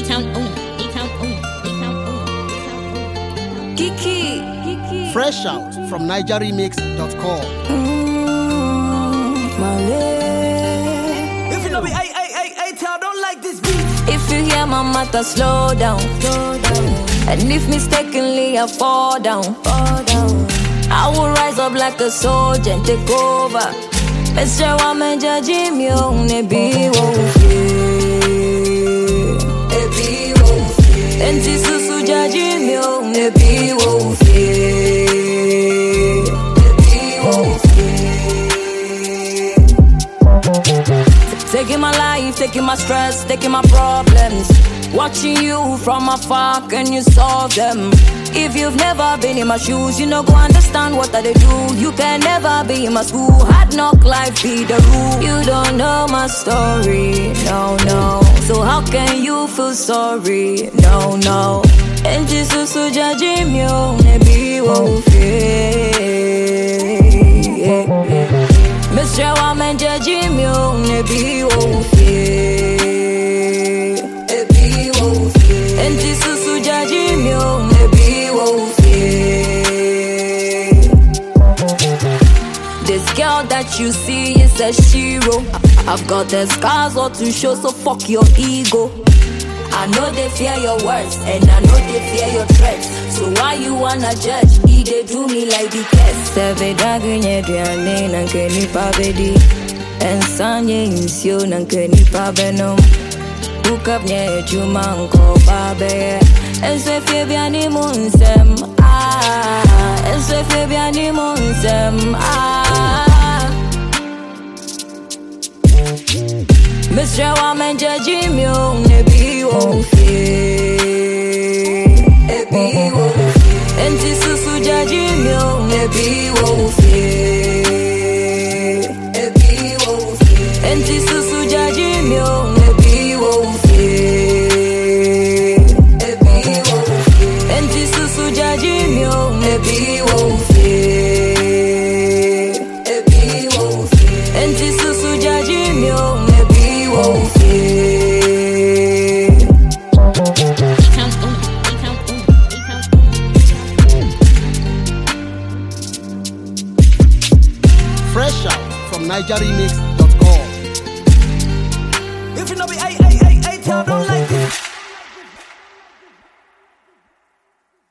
Kiki. Fresh out from NigerRemix.com. If you know me, I don't like this beat. If you hear my matter, slow down. And if mistakenly I fall down, I will rise up like a soldier and take over. Mr. Woman, judging me on a and Susu judging me on a taking my life, taking my stress, taking my problems. Watching you from afar, can you solve them? If you've never been in my shoes, you know go understand what I do. You can never be in my school, hard knock life be the rule. You don't know my story, no. So how can you feel sorry, no? And Jesus who judging me, maybe won't fear. Mr. Woman judging me, maybe won't fear. And Jesus who judging me, maybe won't fear. This girl that you see is a shiro. I've got the scars all to show, so fuck your ego. I know they fear your words, and I know they fear your threats. So why you wanna judge? They do me like the test. Seve dagunye diane nanke nipa bedi. Ensanye insio nanke nipa benom. Hook up nye juma nko babe. Ense febiani munsem ense febiani munsem Mr. Woman judging me on nebi won't fear. And Susu judging me on nebi won't fear. And Susu judging me on nebi won't fear. And Susu judging me on nebi won't fear. And Susu judging me on nebi won't fear. Fresh out from NigerRemix.com. If you know me, I don't like